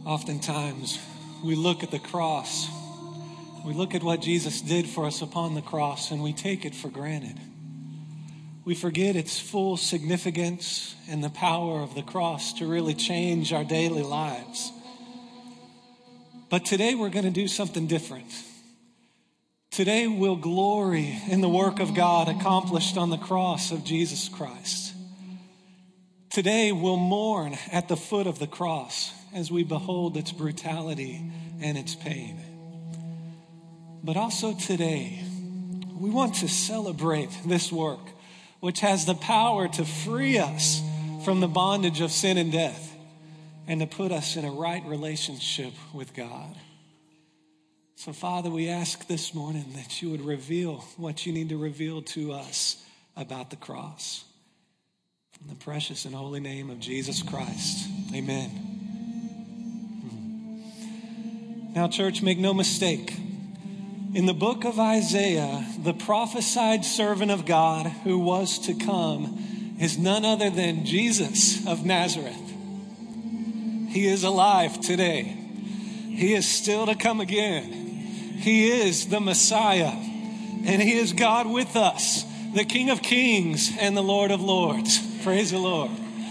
Oftentimes, we look at the cross, we look at what Jesus did for us upon the cross, and we take it for granted. We forget its full significance and the power of the cross to really change our daily lives. But today we're going to do something different. Today we'll glory in the work of God accomplished on the cross of Jesus Christ. Today we'll mourn at the foot of the cross as we behold its brutality and its pain. But also today, we want to celebrate this work, which has the power to free us from the bondage of sin and death and to put us in a right relationship with God. So, Father, we ask this morning that you would reveal what you need to reveal to us about the cross. In the precious and holy name of Jesus Christ, amen. Now, church, make no mistake. In the book of Isaiah, the prophesied servant of God who was to come is none other than Jesus of Nazareth. He is alive today. He is still to come again. He is the Messiah, and he is God with us, the King of Kings and the Lord of Lords. Praise the Lord.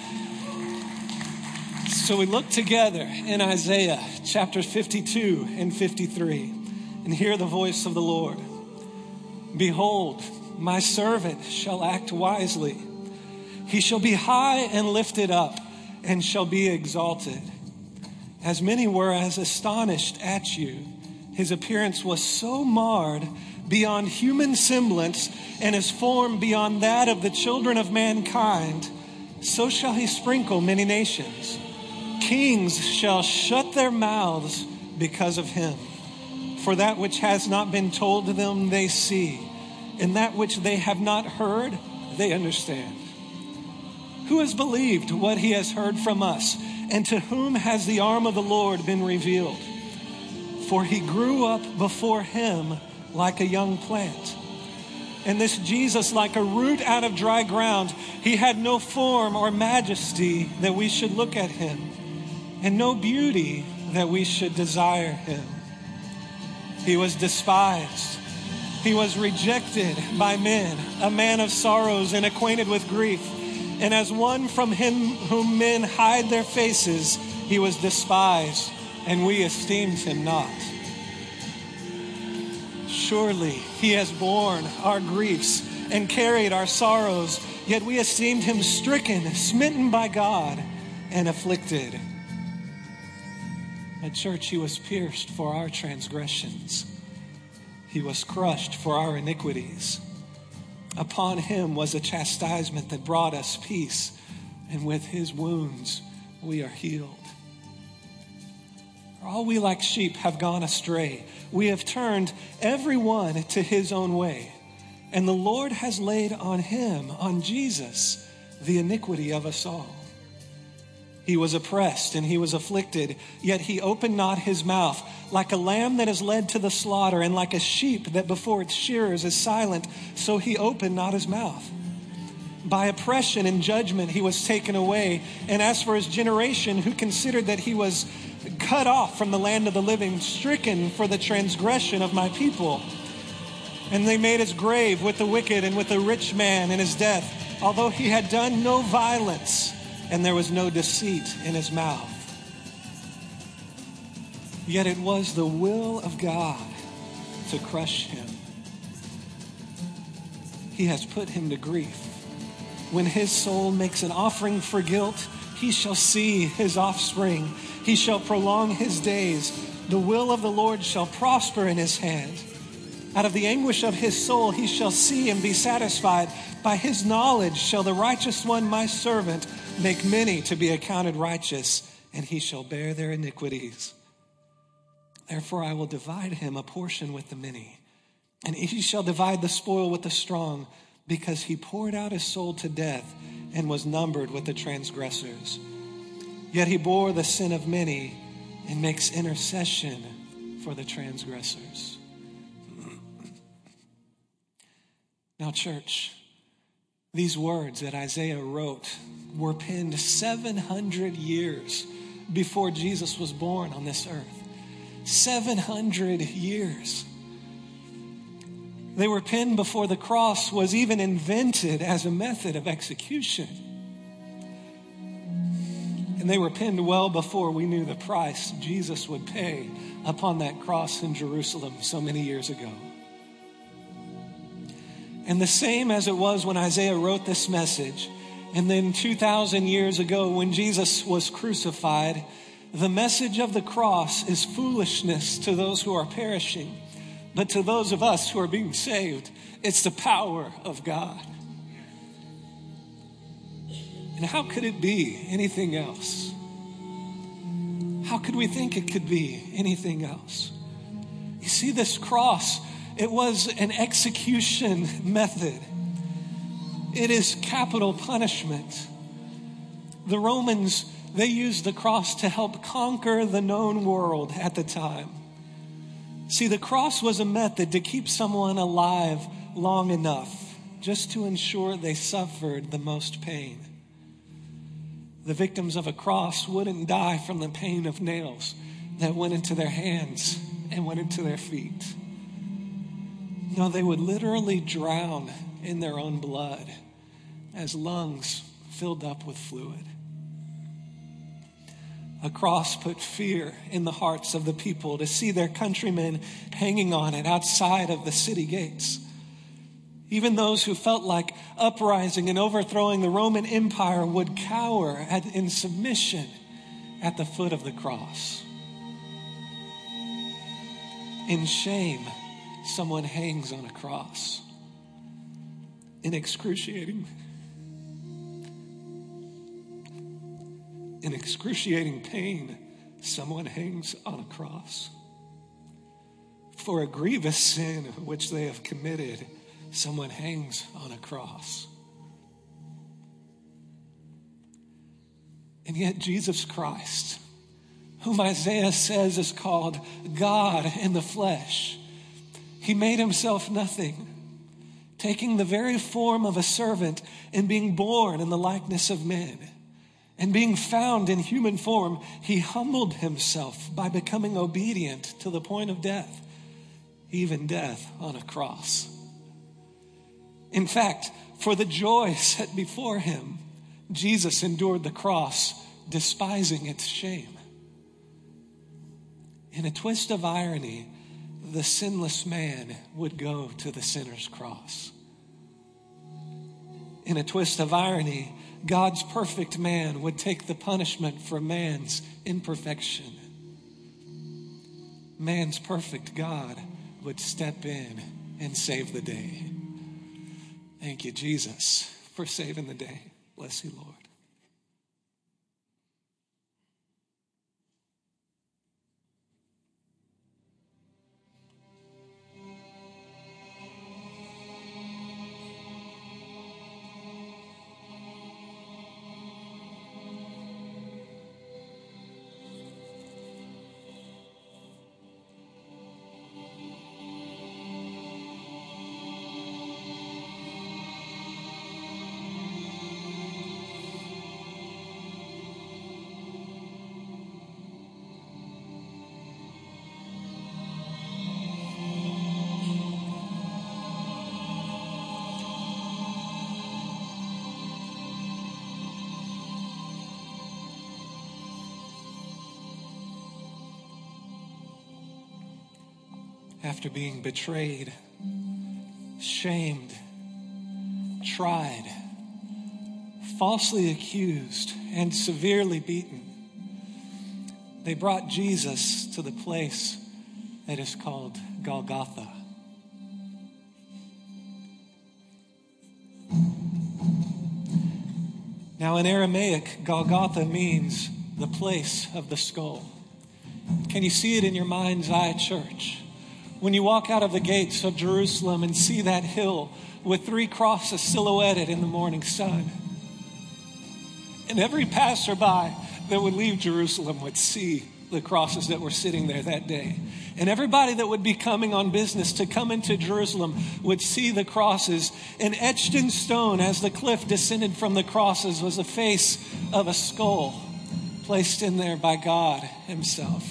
So we look together in Isaiah chapters 52 and 53 and hear the voice of the Lord. Behold, my servant shall act wisely. He shall be high and lifted up and shall be exalted. As many were as astonished at you, his appearance was so marred beyond human semblance and his form beyond that of the children of mankind. So shall he sprinkle many nations. Kings shall shut their mouths because of him. For that which has not been told to them they see, and that which they have not heard they understand. Who has believed what he has heard from us, and to whom has the arm of the Lord been revealed? For he grew up before him like a young plant, and this Jesus like a root out of dry ground. He had no form or majesty that we should look at him, and no beauty that we should desire him. He was despised. He was rejected by men, a man of sorrows and acquainted with grief. And as one from him whom men hide their faces, he was despised, and we esteemed him not. Surely he has borne our griefs and carried our sorrows, yet we esteemed him stricken, smitten by God, and afflicted. At church, he was pierced for our transgressions. He was crushed for our iniquities. Upon him was a chastisement that brought us peace, and with his wounds we are healed. All we like sheep have gone astray. We have turned every one to his own way. And the Lord has laid on him, on Jesus, the iniquity of us all. He was oppressed and he was afflicted, yet he opened not his mouth. Like a lamb that is led to the slaughter, and like a sheep that before its shearers is silent, so he opened not his mouth. By oppression and judgment he was taken away. And as for his generation, who considered that he was cut off from the land of the living, stricken for the transgression of my people. And they made his grave with the wicked and with the rich man in his death, although he had done no violence, and there was no deceit in his mouth. Yet it was the will of God to crush him. He has put him to grief. When his soul makes an offering for guilt, he shall see his offspring. He shall prolong his days. The will of the Lord shall prosper in his hand. Out of the anguish of his soul he shall see and be satisfied. By his knowledge shall the righteous one, my servant, make many to be accounted righteous, and he shall bear their iniquities. Therefore I will divide him a portion with the many, and he shall divide the spoil with the strong, because he poured out his soul to death and was numbered with the transgressors. Yet he bore the sin of many and makes intercession for the transgressors. Now, church, these words that Isaiah wrote were penned 700 years before Jesus was born on this earth. 700 years. They were pinned before the cross was even invented as a method of execution. And they were pinned well before we knew the price Jesus would pay upon that cross in Jerusalem so many years ago. And the same as it was when Isaiah wrote this message, and then 2,000 years ago when Jesus was crucified, the message of the cross is foolishness to those who are perishing. But to those of us who are being saved, it's the power of God. And how could it be anything else? How could we think it could be anything else? You see, this cross, it was an execution method. It is capital punishment. The Romans, they used the cross to help conquer the known world at the time. See, the cross was a method to keep someone alive long enough just to ensure they suffered the most pain. The victims of a cross wouldn't die from the pain of nails that went into their hands and went into their feet. No, they would literally drown in their own blood as lungs filled up with fluid. A cross put fear in the hearts of the people to see their countrymen hanging on it outside of the city gates. Even those who felt like uprising and overthrowing the Roman Empire would cower in submission at the foot of the cross. In shame, someone hangs on a cross. In excruciating pain, someone hangs on a cross. For a grievous sin which they have committed, someone hangs on a cross. And yet Jesus Christ, whom Isaiah says is called God in the flesh, he made himself nothing, taking the very form of a servant and being born in the likeness of men. And being found in human form, he humbled himself by becoming obedient to the point of death, even death on a cross. In fact, for the joy set before him, Jesus endured the cross, despising its shame. In a twist of irony, the sinless man would go to the sinner's cross. In a twist of irony, God's perfect man would take the punishment for man's imperfection. Man's perfect God would step in and save the day. Thank you, Jesus, for saving the day. Bless you, Lord. After being betrayed, shamed, tried, falsely accused, and severely beaten, they brought Jesus to the place that is called Golgotha. Now in Aramaic, Golgotha means the place of the skull. Can you see it in your mind's eye, church? When you walk out of the gates of Jerusalem and see that hill with 3 crosses silhouetted in the morning sun. And every passerby that would leave Jerusalem would see the crosses that were sitting there that day. And everybody that would be coming on business to come into Jerusalem would see the crosses. And etched in stone as the cliff descended from the crosses was the face of a skull placed in there by God himself.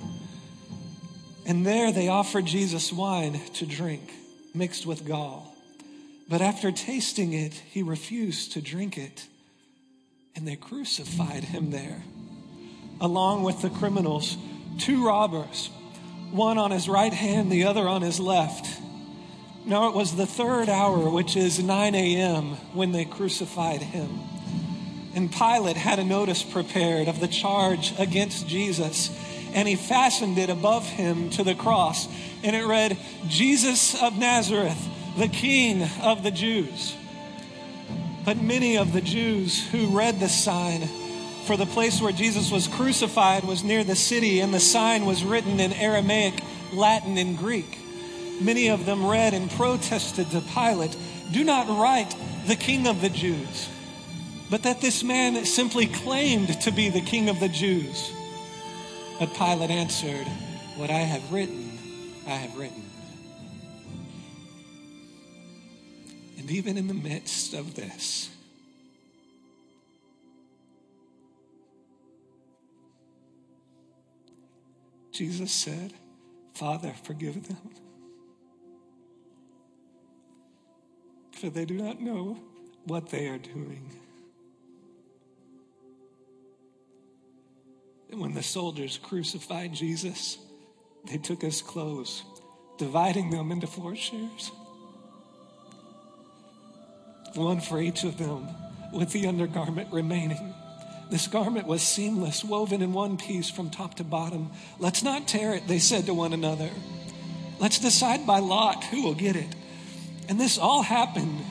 And there they offered Jesus wine to drink, mixed with gall. But after tasting it, he refused to drink it. And they crucified him there, along with the criminals, 2 robbers, one on his right hand, the other on his left. Now it was the 3rd hour, which is 9 a.m., when they crucified him. And Pilate had a notice prepared of the charge against Jesus, and he fastened it above him to the cross. And it read, "Jesus of Nazareth, the King of the Jews." But many of the Jews who read the sign, for the place where Jesus was crucified was near the city, and the sign was written in Aramaic, Latin, and Greek. Many of them read and protested to Pilate, "Do not write the King of the Jews," but that this man simply claimed to be the King of the Jews. But Pilate answered, "What I have written, I have written." And even in the midst of this, Jesus said, "Father, forgive them, for they do not know what they are doing." And when the soldiers crucified Jesus, they took his clothes, dividing them into 4 shares, one for each of them, with the undergarment remaining. This garment was seamless, woven in one piece from top to bottom. "Let's not tear it," they said to one another. "Let's decide by lot who will get it." And this all happened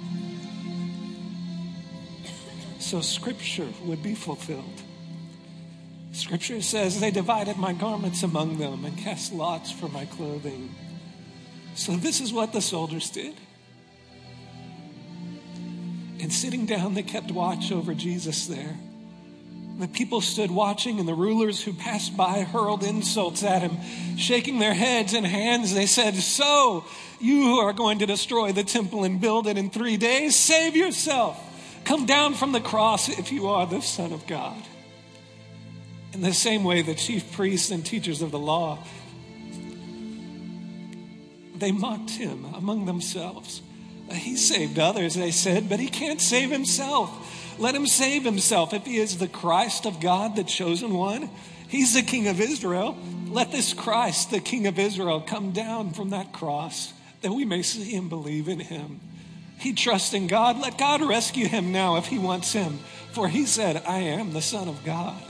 so Scripture would be fulfilled. Scripture says, "They divided my garments among them and cast lots for my clothing." So this is what the soldiers did. And sitting down, they kept watch over Jesus there. The people stood watching, and the rulers who passed by hurled insults at him. Shaking their heads and hands, they said, "So, you who are going to destroy the temple and build it in 3 days, save yourself. Come down from the cross if you are the Son of God." In the same way, the chief priests and teachers of the law, they mocked him among themselves. "He saved others," they said, "but he can't save himself. Let him save himself if he is the Christ of God, the chosen one. He's the King of Israel. Let this Christ, the King of Israel, come down from that cross, that we may see and believe in him. He trusts in God. Let God rescue him now if he wants him. For he said, 'I am the Son of God.'"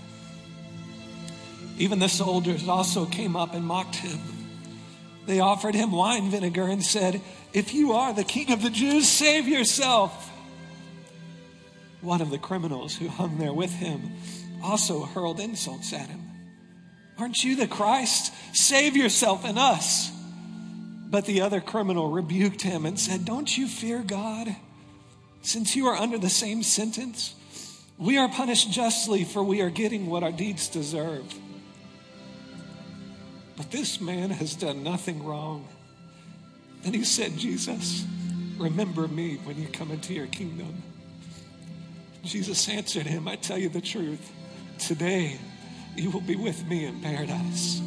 Even the soldiers also came up and mocked him. They offered him wine vinegar and said, "If you are the King of the Jews, save yourself." One of the criminals who hung there with him also hurled insults at him. "Aren't you the Christ? Save yourself and us." But the other criminal rebuked him and said, "Don't you fear God, since you are under the same sentence? We are punished justly, for we are getting what our deeds deserve. But this man has done nothing wrong." And he said, "Jesus, remember me when you come into your kingdom." Jesus answered him, "I tell you the truth. Today you will be with me in paradise."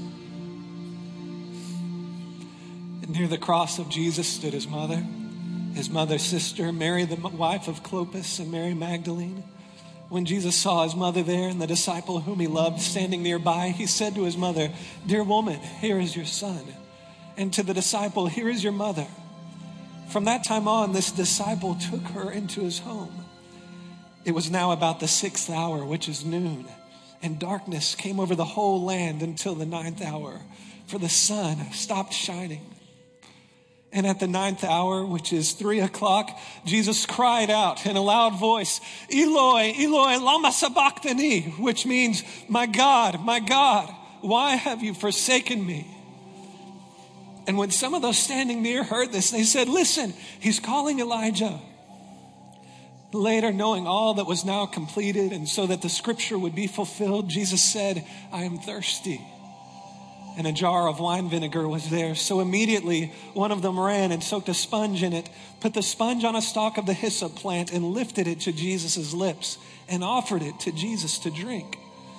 And near the cross of Jesus stood his mother's sister, Mary, the wife of Clopas, and Mary Magdalene. When Jesus saw his mother there and the disciple whom he loved standing nearby, he said to his mother, "Dear woman, here is your son." And to the disciple, "Here is your mother." From that time on, this disciple took her into his home. It was now about the 6th hour, which is noon, and darkness came over the whole land until the 9th hour, for the sun stopped shining. And at the 9th hour, which is 3 o'clock, Jesus cried out in a loud voice, "Eloi, Eloi, lama sabachthani," which means, my God, why have you forsaken me?" And when some of those standing near heard this, they said, "Listen, he's calling Elijah." Later, knowing all that was now completed, and so that the scripture would be fulfilled, Jesus said, "I am thirsty." and a jar of wine vinegar was there. So immediately one of them ran and soaked a sponge in it, put the sponge on a stalk of the hyssop plant, and lifted it to Jesus' lips and offered it to Jesus to drink.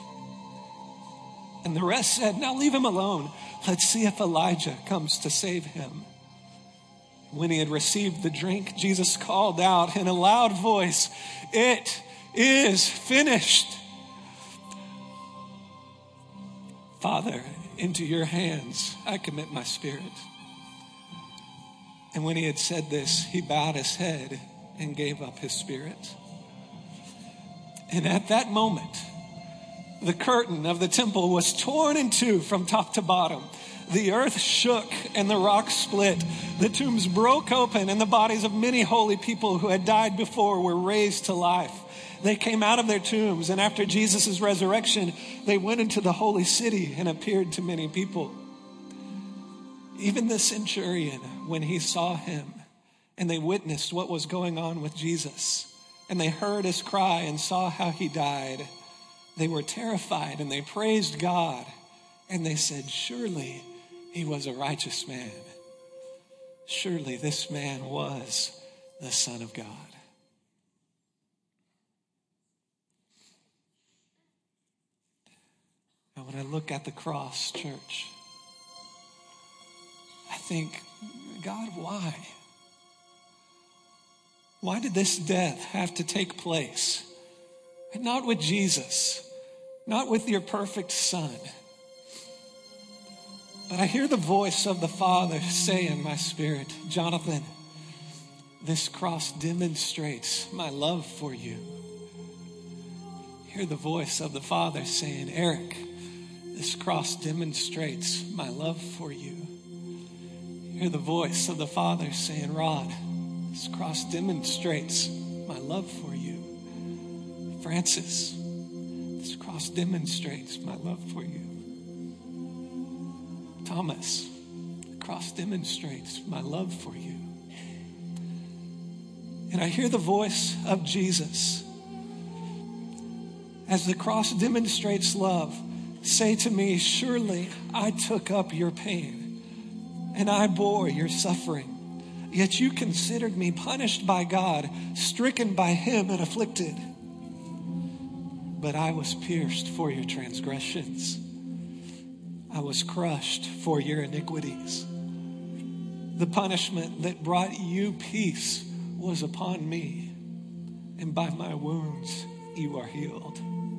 And the rest said, "Now leave him alone. Let's see if Elijah comes to save him." When he had received the drink, Jesus called out in a loud voice, "It is finished. Father, into your hands I commit my spirit." And when he had said this, he bowed his head and gave up his spirit. And at that moment, the curtain of the temple was torn in two from top to bottom. The earth shook and the rocks split. The tombs broke open and the bodies of many holy people who had died before were raised to life. They came out of their tombs, and after Jesus' resurrection, they went into the holy city and appeared to many people. Even the centurion, when he saw him, and they witnessed what was going on with Jesus, and they heard his cry and saw how he died, they were terrified and they praised God, and they said, "Surely he was a righteous man. Surely this man was the Son of God." And when I look at the cross, church, I think, God, why? Why did this death have to take place? And not with Jesus, not with your perfect Son. But I hear the voice of the Father say in my spirit, "Jonathan, this cross demonstrates my love for you." Hear the voice of the Father saying, "Eric, this cross demonstrates my love for you." Hear the voice of the Father saying, "Rod, this cross demonstrates my love for you." "Francis, this cross demonstrates my love for you." "Thomas, the cross demonstrates my love for you." And I hear the voice of Jesus, as the cross demonstrates love, say to me, "Surely I took up your pain and I bore your suffering. Yet you considered me punished by God, stricken by him and afflicted. But I was pierced for your transgressions. I was crushed for your iniquities. The punishment that brought you peace was upon me, and by my wounds you are healed."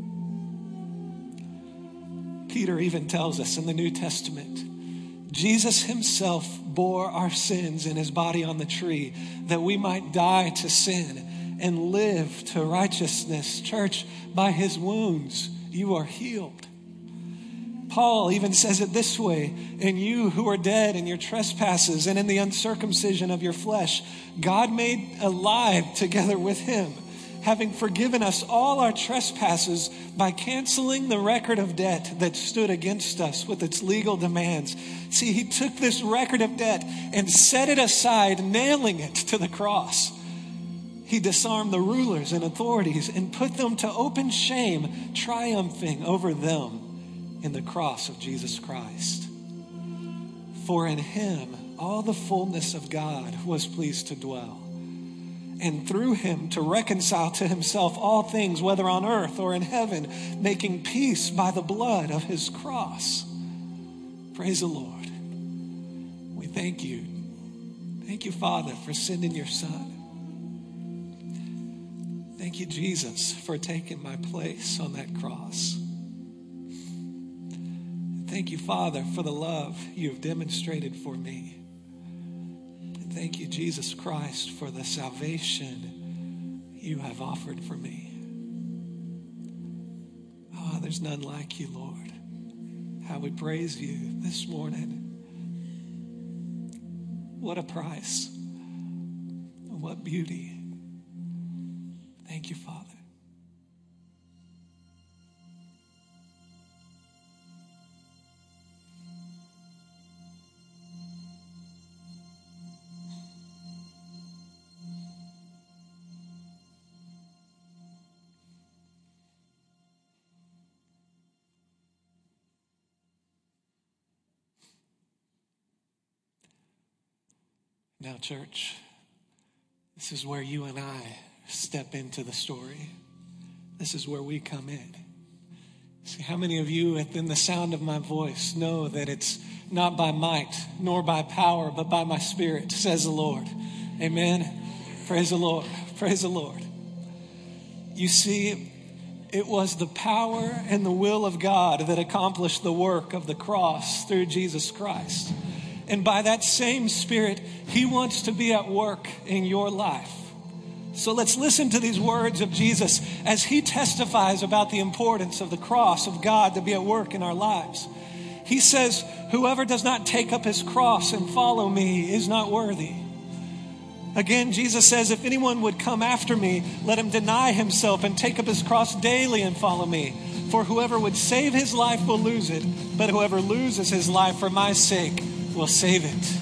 Peter even tells us in the New Testament, Jesus himself bore our sins in his body on the tree, that we might die to sin and live to righteousness. Church, by his wounds you are healed. Paul even says it this way, "And you who are dead in your trespasses and in the uncircumcision of your flesh, God made alive together with him, having forgiven us all our trespasses by canceling the record of debt that stood against us with its legal demands." See, he took this record of debt and set it aside, nailing it to the cross. He disarmed the rulers and authorities and put them to open shame, triumphing over them in the cross of Jesus Christ. For in him all the fullness of God was pleased to dwell, and through him to reconcile to himself all things, whether on earth or in heaven, making peace by the blood of his cross. Praise the Lord. We thank you. Thank you, Father, for sending your Son. Thank you, Jesus, for taking my place on that cross. Thank you, Father, for the love you've demonstrated for me. And thank you, Jesus Christ, for the salvation you have offered for me. Oh, there's none like you, Lord. How we praise you this morning. What a price. What beauty. Thank you, Father. Now, church, this is where you and I step into the story. This is where we come in. See, how many of you within the sound of my voice know that it's not by might nor by power, but by my Spirit, says the Lord. Amen. Praise the Lord. Praise the Lord. You see, it was the power and the will of God that accomplished the work of the cross through Jesus Christ. And by that same Spirit, He wants to be at work in your life. So let's listen to these words of Jesus as He testifies about the importance of the cross of God to be at work in our lives. He says, whoever does not take up his cross and follow me is not worthy. Again, Jesus says, if anyone would come after me, let him deny himself and take up his cross daily and follow me. For whoever would save his life will lose it, but whoever loses his life for my sake will save it.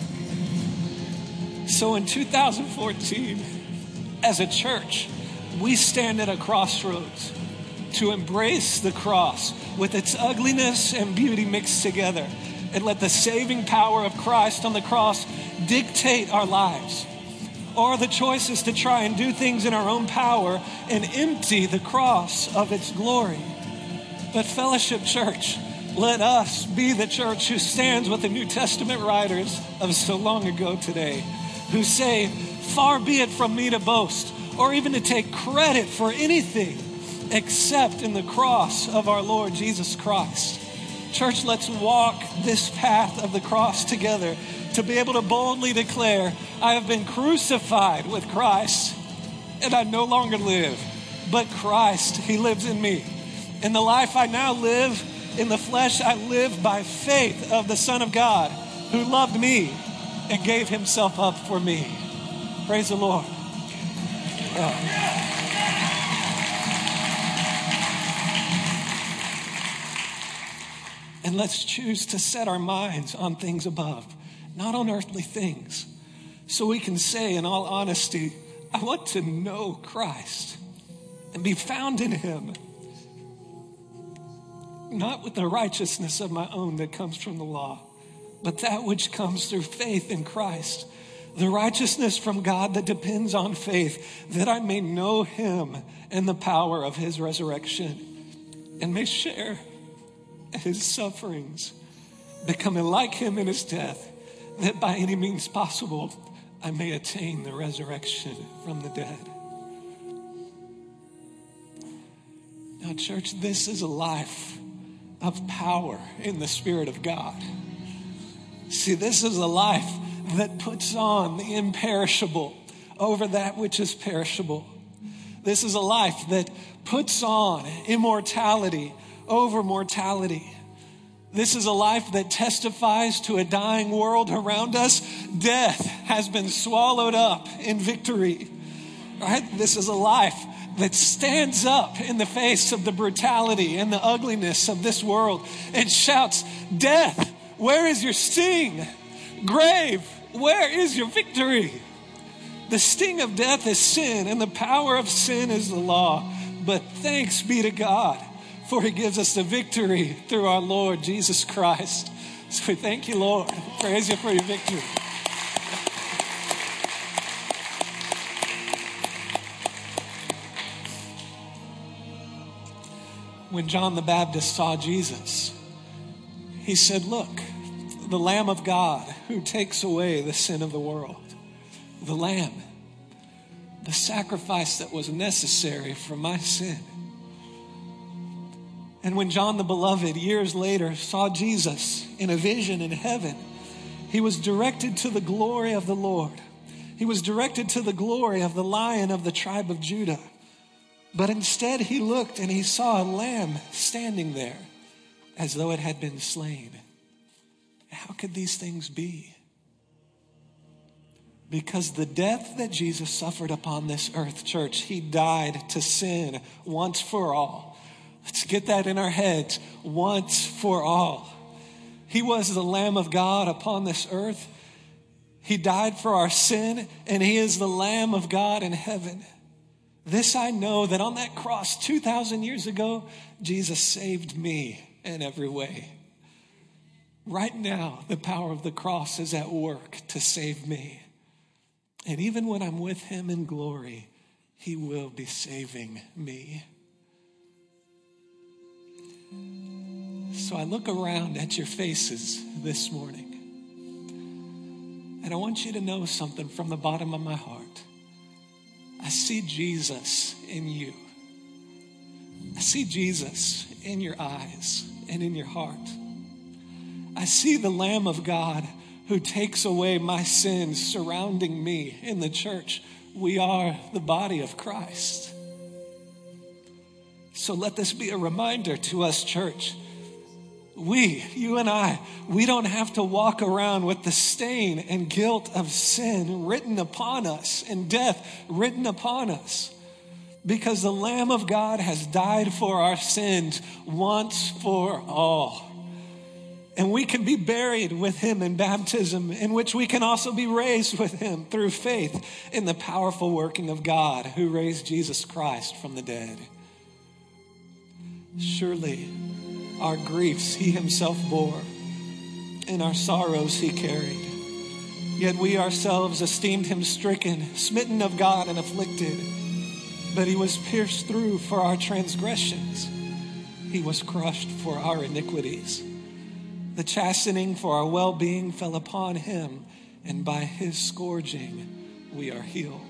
So in 2014, as a church, we stand at a crossroads to embrace the cross with its ugliness and beauty mixed together and let the saving power of Christ on the cross dictate our lives. Or the choice is to try and do things in our own power and empty the cross of its glory. But Fellowship Church, let us be the church who stands with the New Testament writers of so long ago today, who say, far be it from me to boast or even to take credit for anything except in the cross of our Lord Jesus Christ. Church, let's walk this path of the cross together to be able to boldly declare, I have been crucified with Christ, and I no longer live, but Christ, He lives in me. In the life I now live in the flesh, I live by faith of the Son of God who loved me and gave Himself up for me. Praise the Lord. And let's choose to set our minds on things above, not on earthly things. So we can say in all honesty, I want to know Christ and be found in Him. Not with the righteousness of my own that comes from the law, but that which comes through faith in Christ. The righteousness from God that depends on faith, that I may know Him and the power of His resurrection and may share His sufferings, becoming like Him in His death, that by any means possible I may attain the resurrection from the dead. Now, church, this is a life of power in the Spirit of God. See, this is a life that puts on the imperishable over that which is perishable. This is a life that puts on immortality over mortality. This is a life that testifies to a dying world around us. Death has been swallowed up in victory. Right? This is a life that stands up in the face of the brutality and the ugliness of this world and shouts, death, where is your sting? Grave, where is your victory? The sting of death is sin, and the power of sin is the law. But thanks be to God, for He gives us the victory through our Lord Jesus Christ. So we thank you, Lord. Praise You for your victory. When John the Baptist saw Jesus, he said, look, the Lamb of God who takes away the sin of the world. The Lamb, the sacrifice that was necessary for my sin. And when John the Beloved, years later, saw Jesus in a vision in heaven, he was directed to the glory of the Lord. He was directed to the glory of the Lion of the tribe of Judah. But instead he looked and he saw a lamb standing there as though it had been slain. How could these things be? Because the death that Jesus suffered upon this earth, church, He died to sin once for all. Let's get that in our heads, once for all. He was the Lamb of God upon this earth. He died for our sin, and He is the Lamb of God in heaven. This I know, that on that cross 2,000 years ago, Jesus saved me in every way. Right now, the power of the cross is at work to save me. And even when I'm with him in glory, he will be saving me. So I look around at your faces this morning, and I want you to know something from the bottom of my heart. I see Jesus in you. I see Jesus in your eyes and in your heart. I see the Lamb of God who takes away my sins surrounding me in the church. We are the body of Christ. So let this be a reminder to us, church. You and I, we don't have to walk around with the stain and guilt of sin written upon us and death written upon us, because the Lamb of God has died for our sins once for all. And we can be buried with him in baptism, in which we can also be raised with him through faith in the powerful working of God who raised Jesus Christ from the dead. Surely our griefs he himself bore, and our sorrows he carried. Yet we ourselves esteemed him stricken, smitten of God, and afflicted. But he was pierced through for our transgressions. He was crushed for our iniquities. The chastening for our well-being fell upon him, and by his scourging we are healed.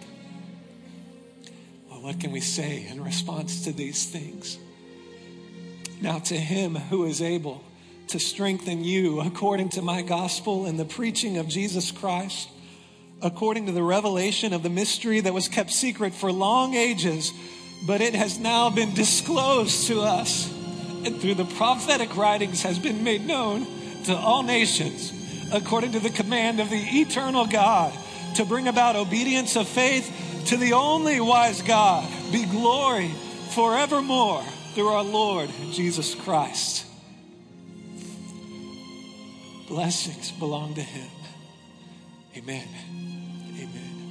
Well, what can we say in response to these things? Now to him who is able to strengthen you according to my gospel and the preaching of Jesus Christ, according to the revelation of the mystery that was kept secret for long ages, but it has now been disclosed to us, and through the prophetic writings has been made known to all nations, according to the command of the eternal God, to bring about obedience of faith to the only wise God, be glory forevermore through our Lord Jesus Christ. Blessings belong to him. Amen. Amen.